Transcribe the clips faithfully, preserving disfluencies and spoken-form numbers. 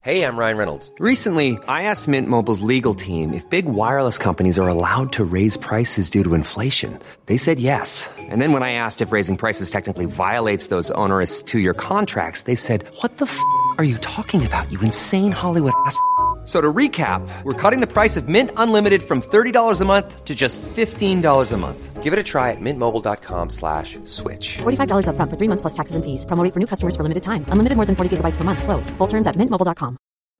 Hey, I'm Ryan Reynolds. Recently, I asked Mint Mobile's legal team if big wireless companies are allowed to raise prices due to inflation. They said yes. And then when I asked if raising prices technically violates those onerous two-year contracts, they said, what the f*** are you talking about, you insane Hollywood ass f- So to recap, we're cutting the price of Mint Unlimited from thirty dollars a month to just fifteen dollars a month. Give it a try at mintmobile.com slash switch. forty-five dollars up front for three months plus taxes and fees. Promo rate for new customers for limited time. Unlimited more than forty gigabytes per month. Slows full terms at mint mobile dot com.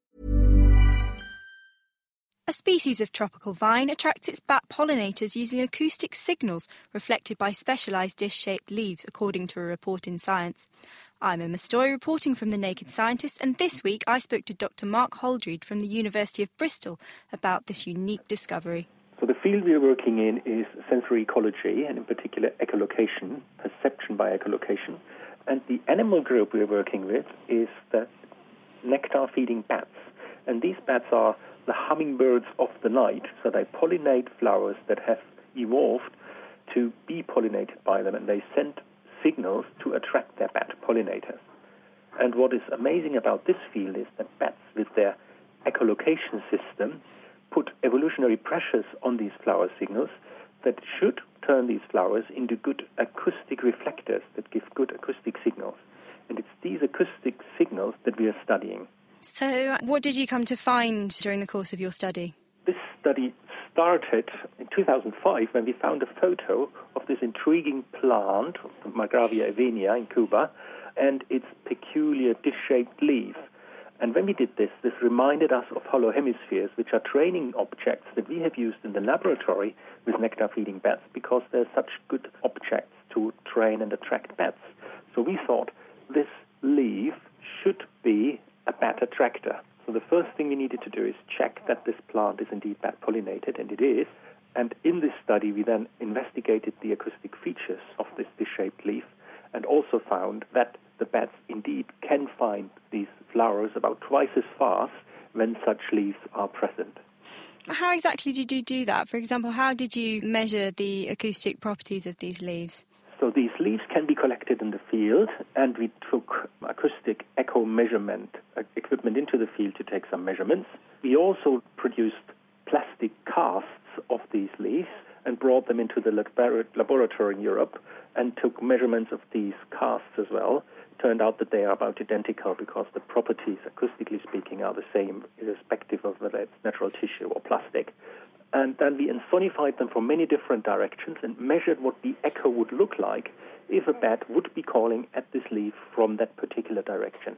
A species of tropical vine attracts its bat pollinators using acoustic signals reflected by specialised dish-shaped leaves, according to a report in Science. I'm Emma Stoy, reporting from The Naked Scientist, and this week I spoke to Doctor Mark Holdred from the University of Bristol about this unique discovery. So the field we're working in is sensory ecology, and in particular echolocation, perception by echolocation. And the animal group we're working with is the nectar-feeding bats. And these bats are the hummingbirds of the night, so they pollinate flowers that have evolved to be pollinated by them, and they send signals to attract their bat pollinators. And what is amazing about this field is that bats, with their echolocation system, put evolutionary pressures on these flower signals that should turn these flowers into good acoustic reflectors that give good acoustic signals. And it's these acoustic signals that we are studying. So what did you come to find during the course of your study? This study started in two thousand five when we found a photo of this intriguing plant, Margravia evenia in Cuba, and its peculiar dish-shaped leaf. And when we did this, this reminded us of hollow hemispheres, which are training objects that we have used in the laboratory with nectar-feeding bats because they're such good objects to train and attract bats. So we thought this leaf should be a bat attractor. So the first thing we needed to do is check that this plant is indeed bat pollinated, and it is. And in this study, we then investigated the acoustic features of this dish-shaped leaf and also found that the bats indeed can find these flowers about twice as fast when such leaves are present. How exactly did you do that? For example, how did you measure the acoustic properties of these leaves? So these leaves can be collected in the field, and we took acoustic echo measurement equipment into the field to take some measurements. We also produced plastic casts of these leaves and brought them into the laboratory in Europe and took measurements of these casts as well. Turned out that they are about identical because the properties, acoustically speaking, are the same, irrespective of whether it's natural tissue or plastic. And then we insonified them from many different directions and measured what the echo would look like if a bat would be calling at this leaf from that particular direction.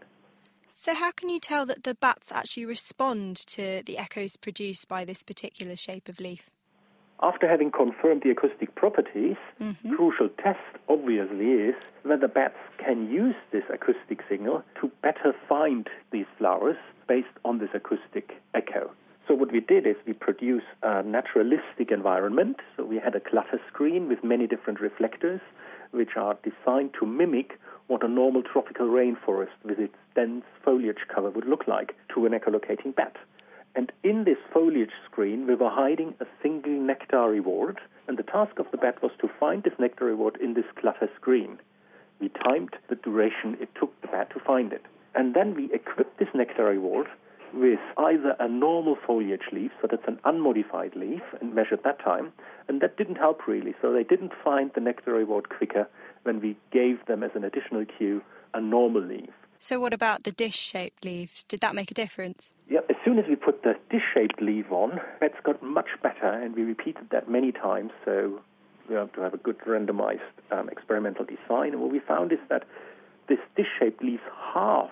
So how can you tell that the bats actually respond to the echoes produced by this particular shape of leaf? After having confirmed the acoustic properties, mm-hmm. crucial test obviously is whether bats can use this acoustic signal to better find these flowers based on this acoustic echo. So what we did is we produced a naturalistic environment. So we had a clutter screen with many different reflectors, which are designed to mimic what a normal tropical rainforest with its dense foliage cover would look like to an echolocating bat. And in this foliage screen, we were hiding a single nectar reward, and the task of the bat was to find this nectar reward in this clutter screen. We timed the duration it took the bat to find it. And then we equipped this nectar reward with either a normal foliage leaf, so that's an unmodified leaf, and measured that time, and that didn't help really. So they didn't find the nectar reward quicker when we gave them as an additional cue a normal leaf. So what about the dish-shaped leaves? Did that make a difference? Yeah, as soon as we put the dish-shaped leaf on, bats got much better, and we repeated that many times, so we have to have a good randomized um, experimental design. And what we found is that this dish-shaped leaf half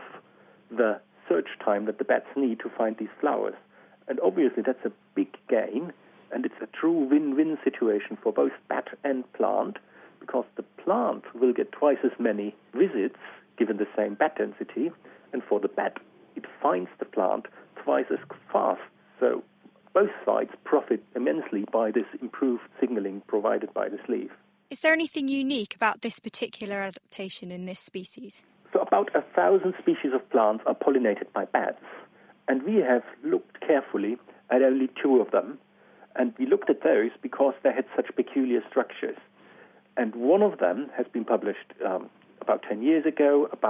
the search time that the bats need to find these flowers. And obviously that's a big gain, and it's a true win-win situation for both bat and plant, because the plant will get twice as many visits given the same bat density, and for the bat, it finds the plant twice as fast. So both sides profit immensely by this improved signaling provided by this leaf. Is there anything unique about this particular adaptation in this species? So about a thousand species of plants are pollinated by bats, and we have looked carefully at only two of them, and we looked at those because they had such peculiar structures. And one of them has been published um, about ten years ago about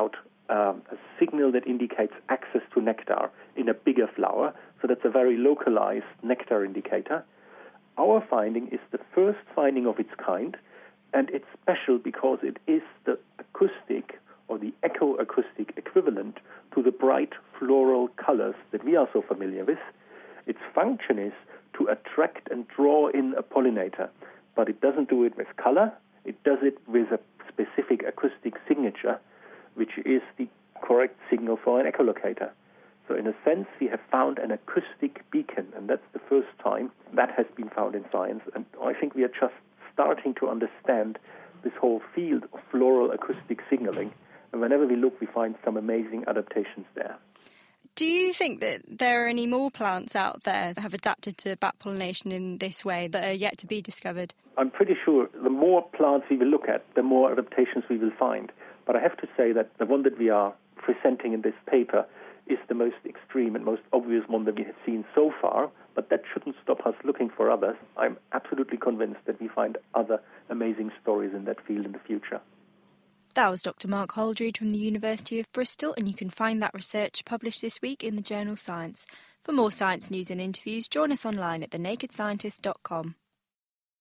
um, a signal that indicates access to nectar in a bigger flower. So that's a very localized nectar indicator. Our finding is the first finding of its kind, and it's special because it is the acoustic or the echoacoustic equivalent to the bright floral colors that we are so familiar with. Its function is to attract and draw in a pollinator, but it doesn't do it with color. It does it with a specific acoustic signature, which is the correct signal for an echolocator. So in a sense, we have found an acoustic beacon, and that's the first time that has been found in science. And I think we are just starting to understand this whole field of floral acoustic signaling. And whenever we look, we find some amazing adaptations there. Do you think that there are any more plants out there that have adapted to bat pollination in this way that are yet to be discovered? I'm pretty sure the more plants we will look at, the more adaptations we will find. But I have to say that the one that we are presenting in this paper is the most extreme and most obvious one that we have seen so far, but that shouldn't stop us looking for others. I'm absolutely convinced that we find other amazing stories in that field in the future. That was Doctor Mark Holdred from the University of Bristol, and you can find that research published this week in the journal Science. For more science news and interviews, join us online at the naked scientist dot com.